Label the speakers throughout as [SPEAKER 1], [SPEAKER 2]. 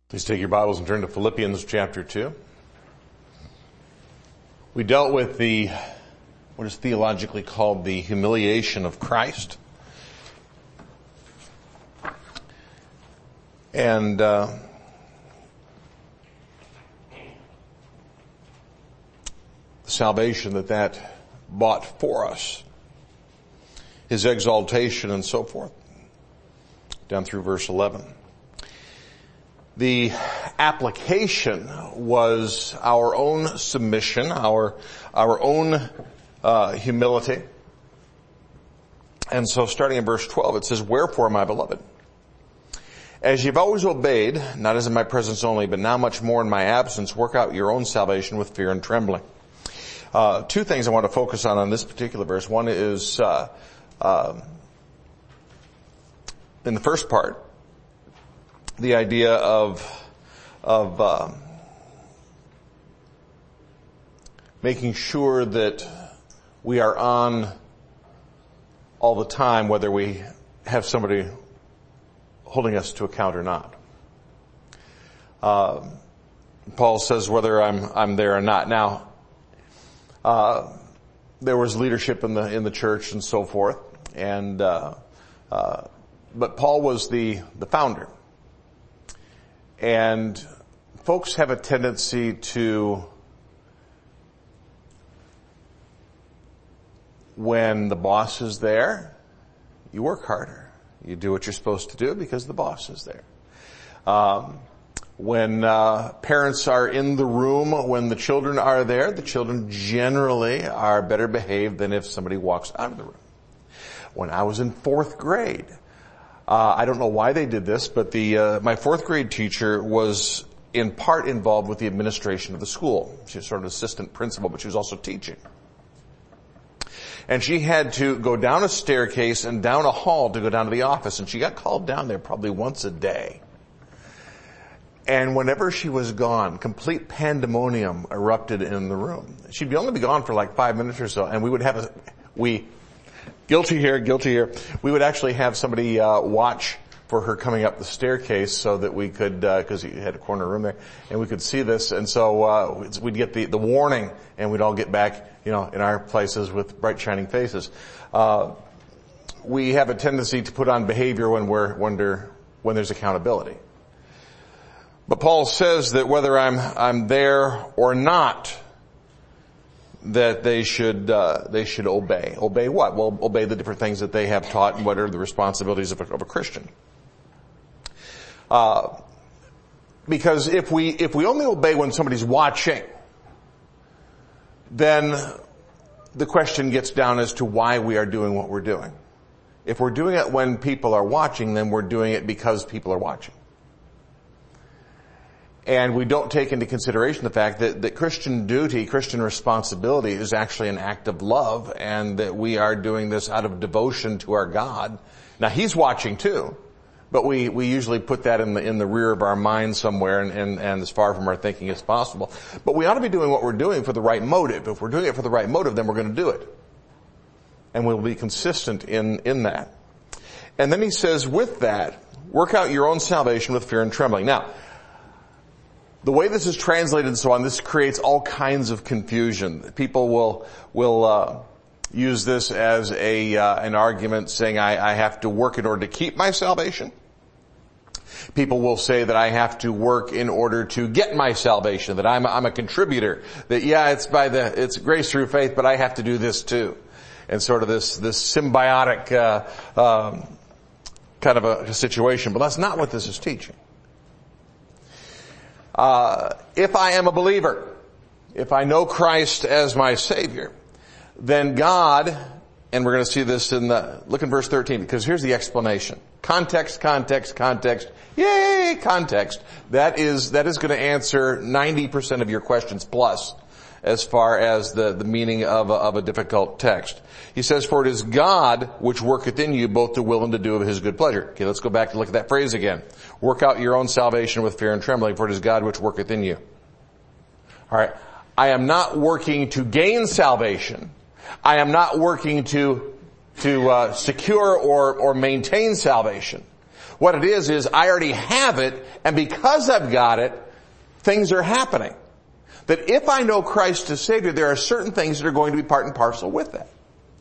[SPEAKER 1] Please take your Bibles and turn to Philippians chapter 2. We dealt with what is theologically called the humiliation of Christ. And the salvation that bought for us. His exaltation and so forth. Down through verse 11. The application was our own submission, our own humility. And so starting in verse 12, it says, "Wherefore, my beloved, as you've always obeyed, not as in my presence only, but now much more in my absence, work out your own salvation with fear and trembling." Two things I want to focus on this particular verse. One is in the first part, the idea of making sure that we are on all the time, whether we have somebody holding us to account or not. Paul says whether I'm there or not. Now, there was leadership in the church and so forth, and but Paul was the founder. And folks have a tendency to, when the boss is there, you work harder. You do what you're supposed to do because the boss is there. When parents are in the room, when the children are there, the children generally are better behaved than if somebody walks out of the room. When I was in fourth grade, I don't know why they did this, but my fourth grade teacher was in part involved with the administration of the school. She was sort of assistant principal, but she was also teaching. And she had to go down a staircase and down a hall to go down to the office, and she got called down there probably once a day. And whenever she was gone, complete pandemonium erupted in the room. She'd only be gone for like 5 minutes or so, and we would have guilty here. We would actually have somebody watch for her coming up the staircase so that we could, because you had a corner room there, and we could see this. And so we'd get the warning, and we'd all get back, in our places with bright shining faces. We have a tendency to put on behavior when there's accountability. But Paul says that whether I'm there or not, that they should obey. Obey what? Well, obey the different things that they have taught and what are the responsibilities of a Christian. Because if we only obey when somebody's watching, then the question gets down as to why we are doing what we're doing. If we're doing it when people are watching, then we're doing it because people are watching. And we don't take into consideration the fact that Christian duty, Christian responsibility is actually an act of love, and that we are doing this out of devotion to our God. Now, He's watching too, but we usually put that in the rear of our mind somewhere and as far from our thinking as possible. But we ought to be doing what we're doing for the right motive. If we're doing it for the right motive, then we're going to do it. And we'll be consistent in that. And then he says, with that, work out your own salvation with fear and trembling. Now, the way this is translated and so on, this creates all kinds of confusion. People will use this as an argument saying I have to work in order to keep my salvation. People will say that I have to work in order to get my salvation, that I'm a contributor, that it's grace through faith, but I have to do this too. And sort of this symbiotic kind of a situation. But that's not what this is teaching. If I am a believer, if I know Christ as my Savior, then God, and we're going to see this look in verse 13, because here's the explanation. Context. Yay, context. That is going to answer 90% of your questions plus, as far as the meaning of a difficult text. He says, "For it is God which worketh in you both to will and to do of His good pleasure." Okay, let's go back and look at that phrase again. Work out your own salvation with fear and trembling, for it is God which worketh in you. Alright, I am not working to gain salvation. I am not working to secure or maintain salvation. What it is I already have it, and because I've got it, things are happening. That if I know Christ as Savior, there are certain things that are going to be part and parcel with that.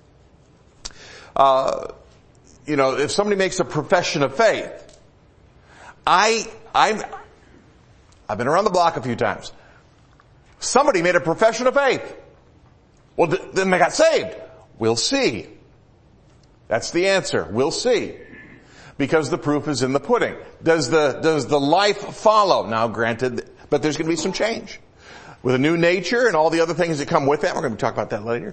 [SPEAKER 1] If somebody makes a profession of faith, I've been around the block a few times. Somebody made a profession of faith. Well, then they got saved. We'll see. That's the answer. We'll see. Because the proof is in the pudding. Does the life follow? Now granted, but there's going to be some change. With a new nature and all the other things that come with that, we're going to talk about that later.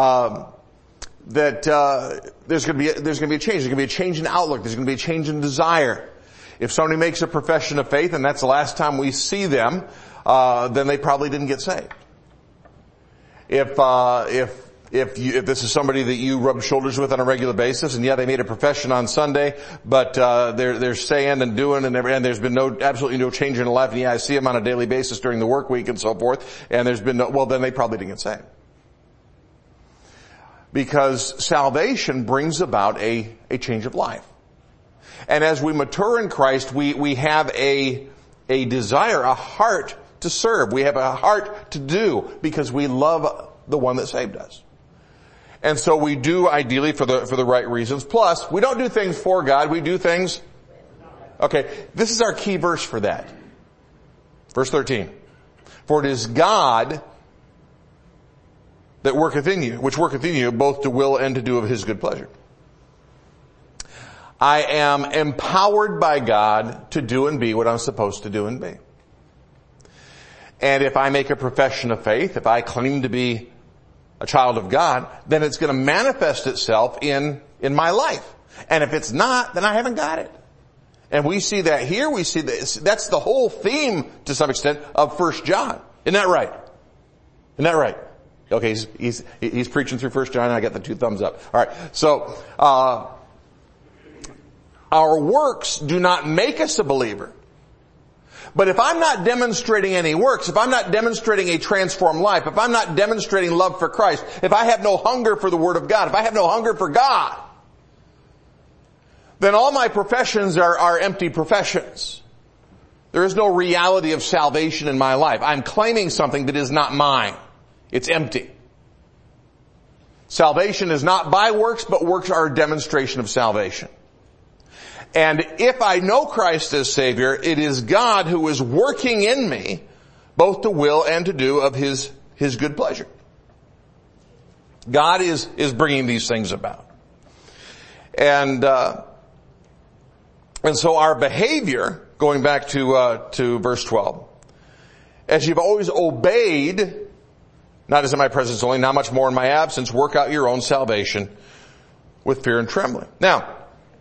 [SPEAKER 1] There's going to be a change. There's going to be a change in outlook. There's going to be a change in desire. If somebody makes a profession of faith and that's the last time we see them, then they probably didn't get saved. If this is somebody that you rub shoulders with on a regular basis, and they made a profession on Sunday, but they're saying and doing and there's been absolutely no change in their life, and I see them on a daily basis during the work week and so forth, and there's been then they probably didn't get saved. Because salvation brings about a change of life. And as we mature in Christ, we have a desire, a heart to serve. We have a heart to do because we love the one that saved us. And so we do ideally for the right reasons. Plus, we don't do things for God, we do things. Okay, this is our key verse for that. Verse 13. For it is God that worketh in you, which worketh in you both to will and to do of his good pleasure. I am empowered by God to do and be what I'm supposed to do and be. And if I make a profession of faith, if I claim to be a child of God, then it's going to manifest itself in my life. And if it's not, then I haven't got it. And we see that here, we see that's the whole theme to some extent of 1 John. Isn't that right? Isn't that right? Okay, he's preaching through 1 John and I got the 2 thumbs up. Alright, so, our works do not make us a believer. But if I'm not demonstrating any works, if I'm not demonstrating a transformed life, if I'm not demonstrating love for Christ, if I have no hunger for the Word of God, if I have no hunger for God, then all my professions are empty professions. There is no reality of salvation in my life. I'm claiming something that is not mine. It's empty. Salvation is not by works, but works are a demonstration of salvation. And if I know Christ as Savior, it is God who is working in me both to will and to do of His good pleasure. God is bringing these things about. And so our behavior, going back to verse 12, as you've always obeyed, not as in my presence only, not much more in my absence, work out your own salvation with fear and trembling. Now,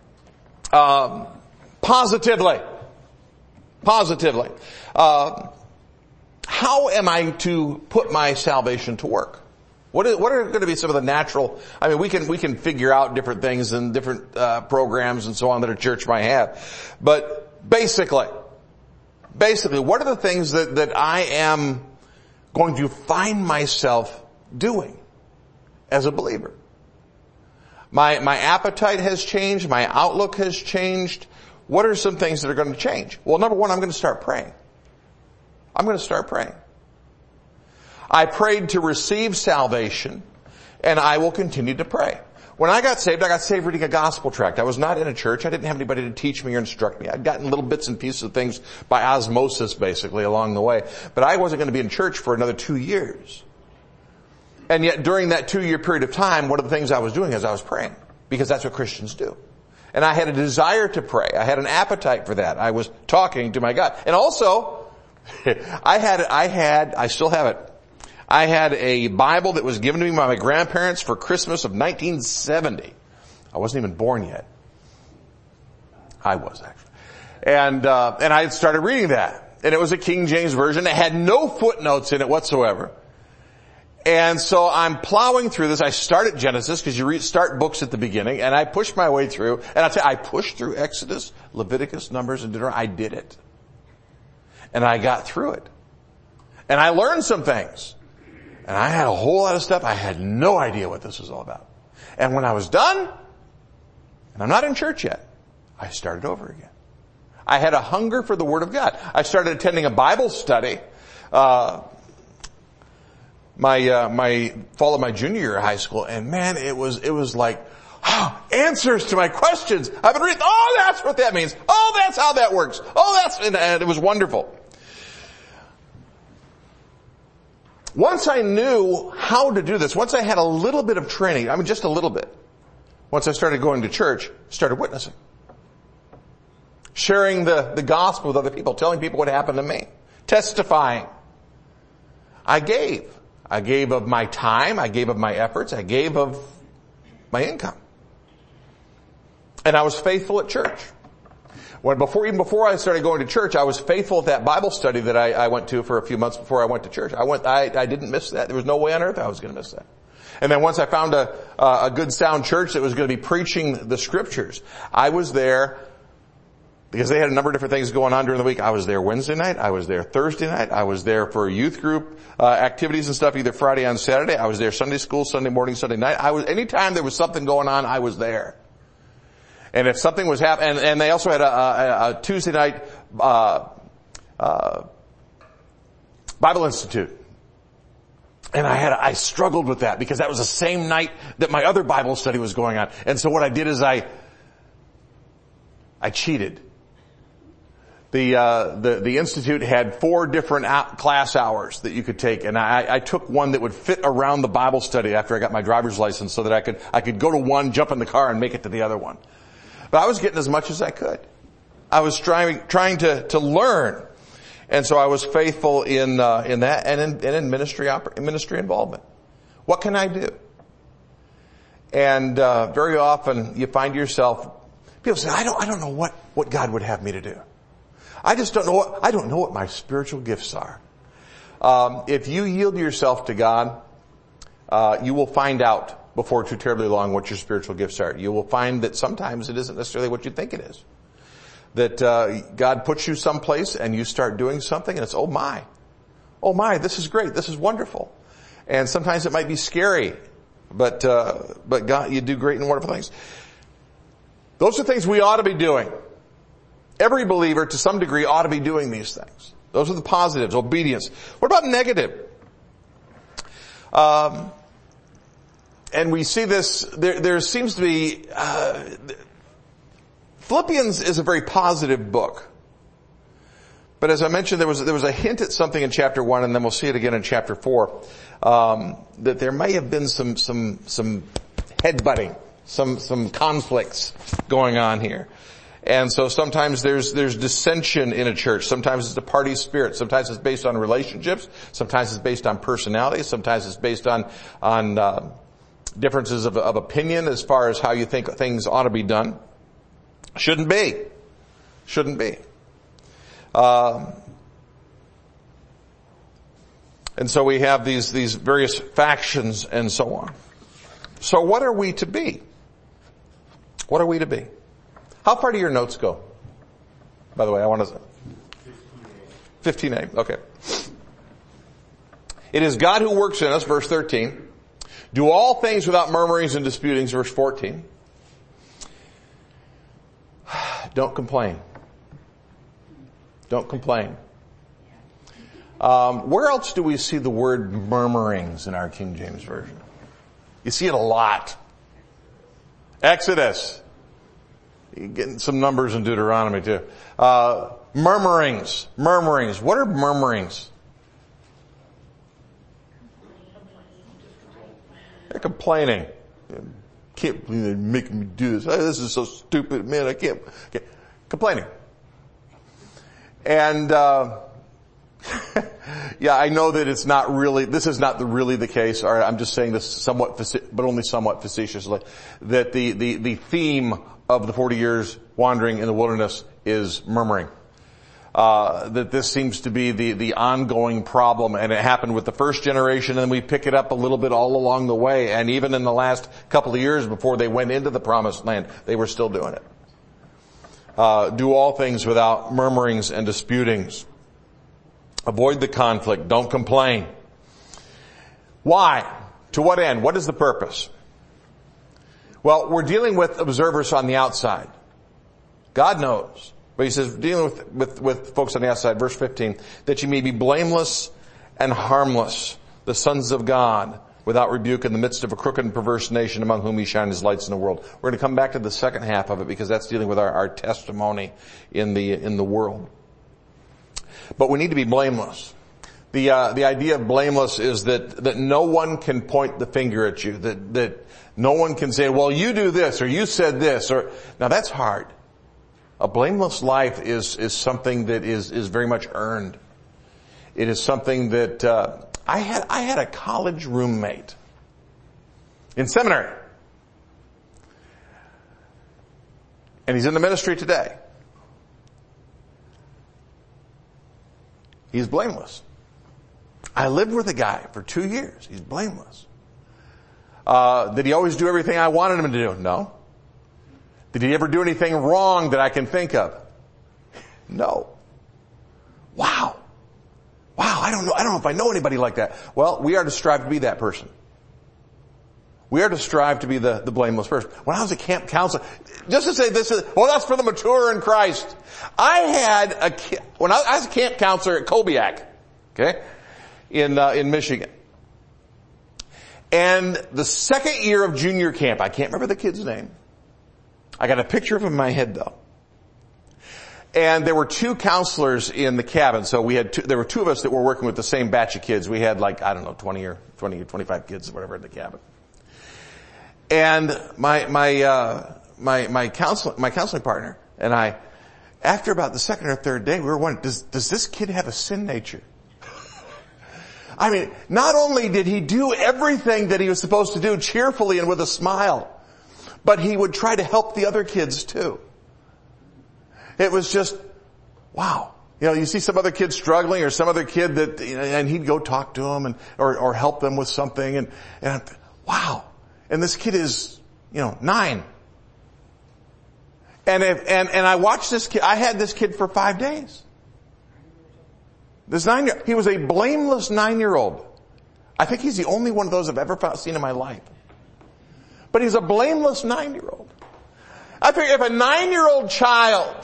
[SPEAKER 1] positively, how am I to put my salvation to work? What are going to be some of the natural, we can figure out different things and different, programs and so on that a church might have. But basically, what are the things that I am going to find myself doing as a believer? My appetite has changed. My outlook has changed. What are some things that are going to change? Well, number one, I'm going to start praying. I prayed to receive salvation, and I will continue to pray. When I got saved reading a gospel tract. I was not in a church. I didn't have anybody to teach me or instruct me. I'd gotten little bits and pieces of things by osmosis, basically, along the way. But I wasn't going to be in church for another 2 years. And yet during that 2-year period of time, one of the things I was doing is I was praying. Because that's what Christians do. And I had a desire to pray. I had an appetite for that. I was talking to my God. And also, I still have it. I had a Bible that was given to me by my grandparents for Christmas of 1970. I wasn't even born yet. I was actually. And I had started reading that. And it was a King James version. It had no footnotes in it whatsoever. And so I'm plowing through this. I start at Genesis because you start books at the beginning, and I pushed my way through. And I'll tell you, I pushed through Exodus, Leviticus, Numbers, and Deuteronomy. I did it. And I got through it. And I learned some things. And I had a whole lot of stuff. I had no idea what this was all about. And when I was done, and I'm not in church yet, I started over again. I had a hunger for the Word of God. I started attending a Bible study, my fall of my junior year of high school, and man, it was like, answers to my questions. I've been reading, that's what that means. That's how that works. And it was wonderful. Once I knew how to do this, once I had a little bit of training, just a little bit, once I started going to church, started witnessing. Sharing the gospel with other people, telling people what happened to me, testifying. I gave of my time, I gave of my efforts, I gave of my income. And I was faithful at church. Even before I started going to church, I was faithful at that Bible study that I went to for a few months before I went to church. I didn't miss that. There was no way on earth I was going to miss that. And then once I found a good sound church that was going to be preaching the scriptures, I was there because they had a number of different things going on during the week. I was there Wednesday night. I was there Thursday night. I was there for youth group activities and stuff, either Friday and Saturday. I was there Sunday school, Sunday morning, Sunday night. Anytime there was something going on, I was there. And if something was happening, and they also had a Tuesday night Bible Institute. And I struggled with that because that was the same night that my other Bible study was going on. And so what I did is I cheated. The Institute had 4 different class hours that you could take, and I took one that would fit around the Bible study after I got my driver's license so that I could go to one, jump in the car, and make it to the other one. But I was getting as much as I could. I was trying to learn. And so I was faithful in that and in ministry involvement. What can I do? And very often you find yourself, people say, I don't know what God would have me to do. I don't know what my spiritual gifts are. If you yield yourself to God, you will find out before too terribly long what your spiritual gifts are. You will find that sometimes it isn't necessarily what you think it is. That God puts you someplace and you start doing something and it's, oh my, this is great, this is wonderful. And sometimes it might be scary, but God, you do great and wonderful things. Those are things we ought to be doing. Every believer to some degree ought to be doing these things. Those are the positives, obedience. What about negative? And we see this, there seems to be, Philippians is a very positive book. But as I mentioned, there was a hint at something in chapter 1, and then we'll see it again in chapter 4, that there may have been some headbutting, some conflicts going on here. And so sometimes there's dissension in a church. Sometimes it's a party spirit. Sometimes it's based on relationships. Sometimes it's based on personality. Sometimes it's based on differences of opinion as far as how you think things ought to be done. Shouldn't be. And so we have these various factions and so on. So what are we to be? What are we to be? How far do your notes go? By the way, I want to... 15a. Okay. It is God who works in us, verse 13. Do all things without murmurings and disputings, verse 14. Don't complain. Don't complain. Where else do we see the word murmurings in our King James Version? You see it a lot. Exodus. You're getting some numbers in Deuteronomy too. Murmurings. What are murmurings? They're complaining. Can't believe they're making me do this. This is so stupid, man. I can't. Complaining. And, yeah, I know that it's not really, this is not really the case. All right, I'm just saying this somewhat, but only somewhat facetiously, that the theme of the 40 years wandering in the wilderness is murmuring. That this seems to be the ongoing problem, and it happened with the first generation, and we pick it up a little bit all along the way, and even in the last couple of years before they went into the promised land, they were still doing it. Do all things without murmurings and disputings. Avoid the conflict. Don't complain. Why? To what end? What is the purpose? Well, we're dealing with observers on the outside. God knows. But he says, dealing with folks on the outside, verse 15, that you may be blameless and harmless, the sons of God, without rebuke in the midst of a crooked and perverse nation among whom he shines his lights in the world. We're going to come back to the second half of it because that's dealing with our testimony in the world. But we need to be blameless. The idea of blameless is that no one can point the finger at you, that no one can say, well, you do this, or you said this, or, now that's hard. A blameless life is something that is very much earned. It is something that, I had a college roommate in seminary. And he's in the ministry today. He's blameless. I lived with a guy for 2 years. He's blameless. Did he always do everything I wanted him to do? No. Did he ever do anything wrong that I can think of? No. Wow. I don't know if I know anybody like that. Well, we are to strive to be that person. We are to strive to be the blameless person. When I was a camp counselor, just to say this is, well, that's for the mature in Christ. When I was a camp counselor at Kobiak, okay, in Michigan. And the second year of junior camp, I can't remember the kid's name. I got a picture of him in my head though. And there were 2 counselors in the cabin. So there were 2 of us that were working with the same batch of kids. We had 20 or 25 kids or whatever in the cabin. And my counseling partner and I, after about the second or third day, we were wondering, does this kid have a sin nature? I mean, not only did he do everything that he was supposed to do cheerfully and with a smile, but he would try to help the other kids too. It was just, wow. You see some other kid struggling or some other kid that, and he'd go talk to them or help them with something and wow. And this kid is, 9. And I watched this kid, I had this kid for 5 days. This 9-year-old, he was a blameless 9-year-old. I think he's the only one of those I've ever seen in my life. But he's a blameless 9-year-old. I figure if a 9-year-old child,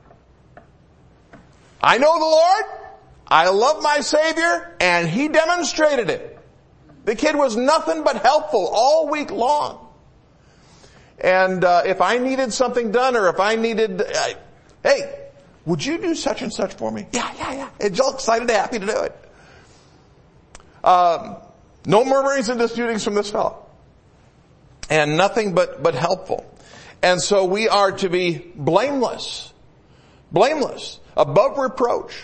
[SPEAKER 1] I know the Lord, I love my Savior, and he demonstrated it. The kid was nothing but helpful all week long. And if I needed something done or if I needed, hey, would you do such and such for me? Yeah. And Joel excited and happy to do it. No murmurings and disputings from this fellow. And nothing but helpful. And so we are to be blameless, above reproach.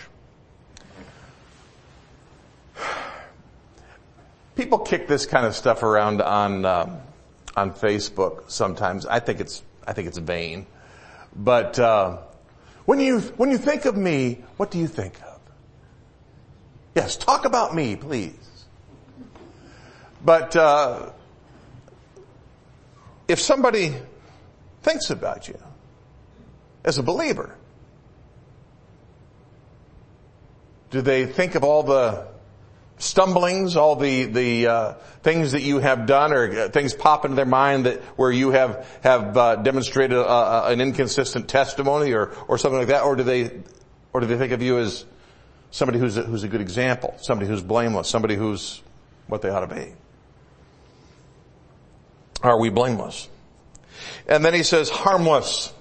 [SPEAKER 1] People kick this kind of stuff around on Facebook sometimes. I think it's vain. But when you think of me, what do you think of? Yes, talk about me, please. But if somebody thinks about you as a believer, do they think of all the stumblings, all the things that you have done, or things pop into their mind where you have demonstrated an inconsistent testimony or something like that, or do they think of you as somebody who's a good example, somebody who's blameless, somebody who's what they ought to be? Are we blameless? And then he says harmless.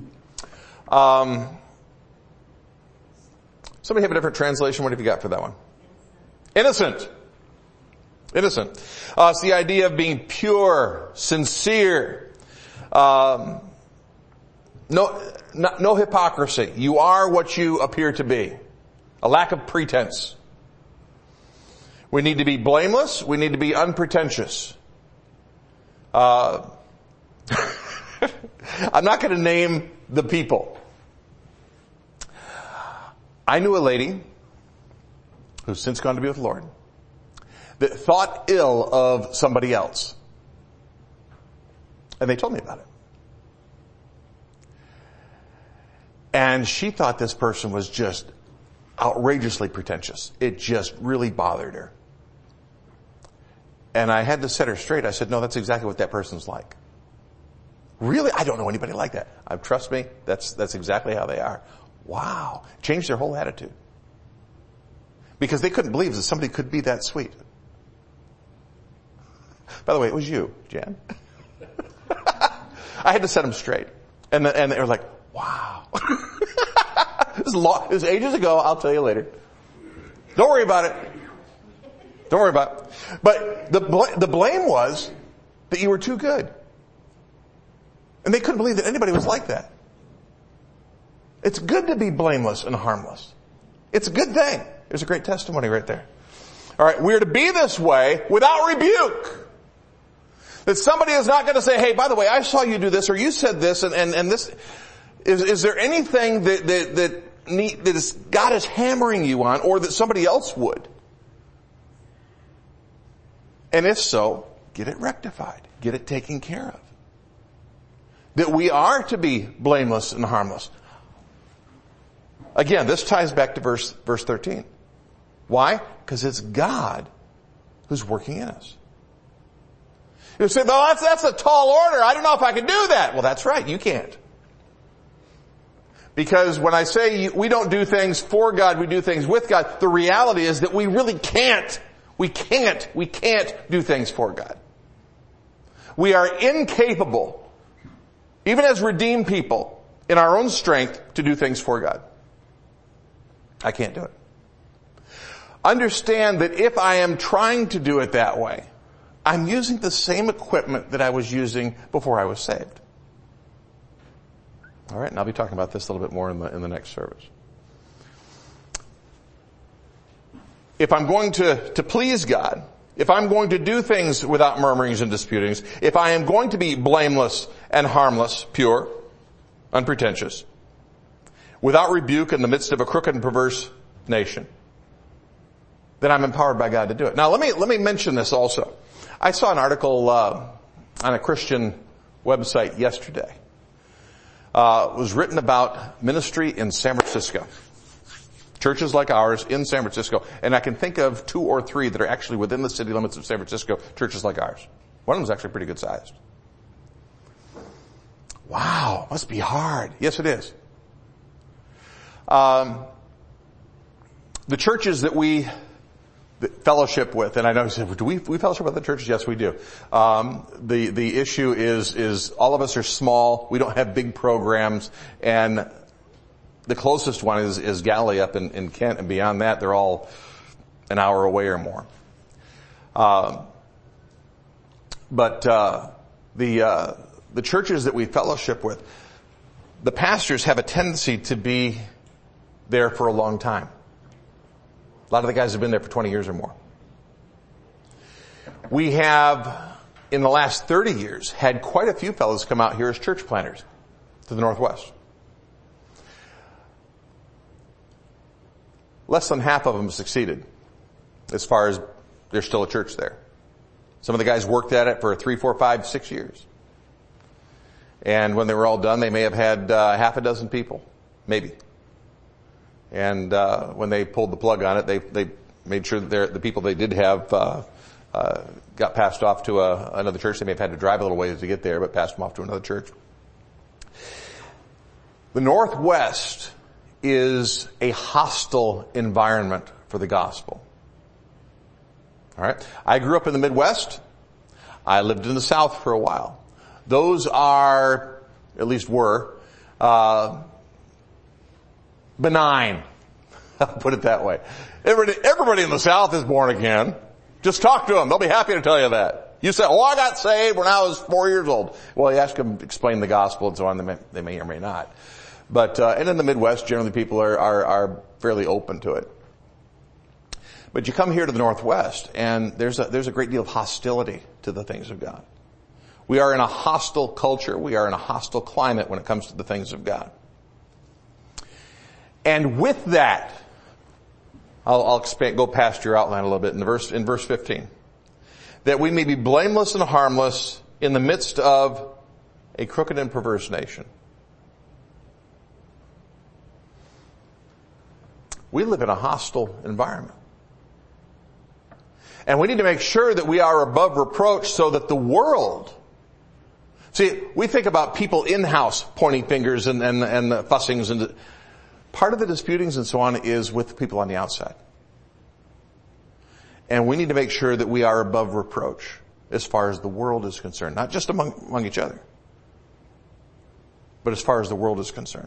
[SPEAKER 1] Somebody have a different translation? What have you got for that one? Innocent. It's the idea of being pure, sincere, no hypocrisy. You are what you appear to be. A lack of pretense. We need to be blameless. We need to be unpretentious. I'm not going to name the people. I knew a lady who's since gone to be with the Lord that thought ill of somebody else. And they told me about it. And she thought this person was just outrageously pretentious. It just really bothered her. And I had to set her straight. I said, no, that's exactly what that person's like. Really? I don't know anybody like that. Trust me, that's exactly how they are. Wow. Changed their whole attitude. Because they couldn't believe that somebody could be that sweet. By the way, it was you, Jan. I had to set them straight. And they were like, wow. This is ages ago, I'll tell you later. Don't worry about it. Don't worry about it. But the blame was that you were too good. And they couldn't believe that anybody was like that. It's good to be blameless and harmless. It's a good thing. There's a great testimony right there. All right, we're to be this way without rebuke. That somebody is not going to say, hey, by the way, I saw you do this, or you said this, and this. Is there anything that God is hammering you on, or that somebody else would? And if so, get it rectified. Get it taken care of. That we are to be blameless and harmless. Again, this ties back to verse 13. Why? Because it's God who's working in us. You say, well, that's a tall order. I don't know if I can do that. Well, that's right. You can't. Because when I say we don't do things for God, we do things with God, the reality is that we really can't. We can't do things for God. We are incapable, even as redeemed people, in our own strength, to do things for God. I can't do it. Understand that if I am trying to do it that way, I'm using the same equipment that I was using before I was saved. All right, and I'll be talking about this a little bit more in the next service. If I'm going to please God, if I'm going to do things without murmurings and disputings, if I am going to be blameless and harmless, pure, unpretentious, without rebuke in the midst of a crooked and perverse nation, then I'm empowered by God to do it. Now let me mention this also. I saw an article on a Christian website yesterday. It was written about ministry in San Francisco. Churches like ours in San Francisco. And I can think of 2 or 3 that are actually within the city limits of San Francisco, churches like ours. One of them is actually pretty good sized. Wow, must be hard. Yes, it is. The churches that we fellowship with, and I know you said, do we fellowship with the churches? Yes, we do. The issue is all of us are small. We don't have big programs, and the closest one is Galilee up in Kent, and beyond that, they're all an hour away or more. But the churches that we fellowship with, the pastors have a tendency to be there for a long time. A lot of the guys have been there for 20 years or more. We have, in the last 30 years, had quite a few fellows come out here as church planters to the Northwest. Less than half of them succeeded, as far as there's still a church there. Some of the guys worked at it for 3, 4, 5, 6 years. And when they were all done, they may have had half a dozen people, maybe. And when they pulled the plug on it, they made sure that the people they did have got passed off to another church. They may have had to drive a little ways to get there, but passed them off to another church. The Northwest is a hostile environment for the gospel. All right. I grew up in the Midwest. I lived in the South for a while. Those are, at least were, benign. I'll put it that way. Everybody in the South is born again. Just talk to them. They'll be happy to tell you that. You say, I got saved when I was 4 years old. Well, you ask them to explain the gospel and so on. They may or may not. But, and in the Midwest, generally people are fairly open to it. But you come here to the Northwest and there's a great deal of hostility to the things of God. We are in a hostile culture. We are in a hostile climate when it comes to the things of God. And with that, I'll expand, go past your outline a little bit in verse 15. That we may be blameless and harmless in the midst of a crooked and perverse nation. We live in a hostile environment. And we need to make sure that we are above reproach so that the world See, we think about people in-house pointing fingers and the fussings, and part of the disputings and so on is with the people on the outside. And we need to make sure that we are above reproach as far as the world is concerned, not just among each other, but as far as the world is concerned.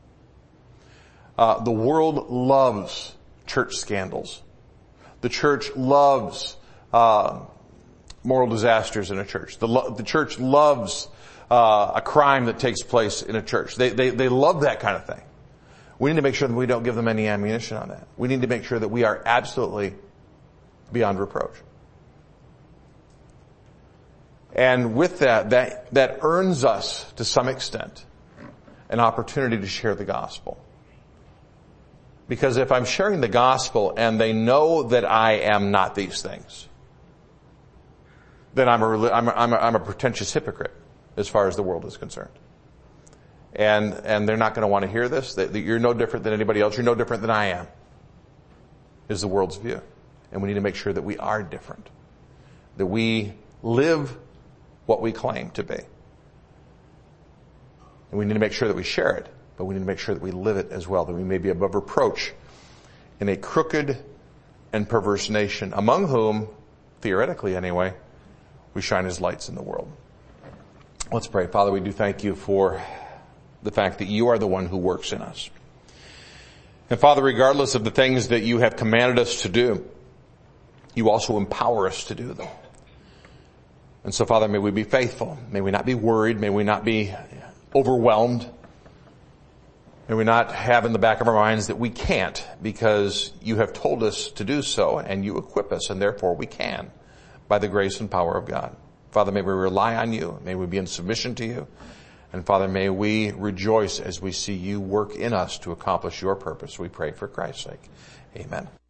[SPEAKER 1] The world loves church scandals. The church loves moral disasters in a church. The church loves a crime that takes place in a church. They love that kind of thing. We need to make sure that we don't give them any ammunition on that. We need to make sure that we are absolutely beyond reproach. And with that earns us, to some extent, an opportunity to share the gospel. Because if I'm sharing the gospel and they know that I am not these things, then I'm a pretentious hypocrite as far as the world is concerned. And they're not going to want to hear this, that you're no different than anybody else, you're no different than I am, is the world's view. And we need to make sure that we are different, that we live what we claim to be. And we need to make sure that we share it, but we need to make sure that we live it as well, that we may be above reproach in a crooked and perverse nation, among whom, theoretically anyway, we shine as lights in the world. Let's pray. Father, we do thank you for the fact that you are the one who works in us. And Father, regardless of the things that you have commanded us to do, you also empower us to do them. And so, Father, may we be faithful. May we not be worried. May we not be overwhelmed. May we not have in the back of our minds that we can't, because you have told us to do so and you equip us, and therefore we can by the grace and power of God. Father, may we rely on you. May we be in submission to you. And Father, may we rejoice as we see you work in us to accomplish your purpose. We pray for Christ's sake. Amen.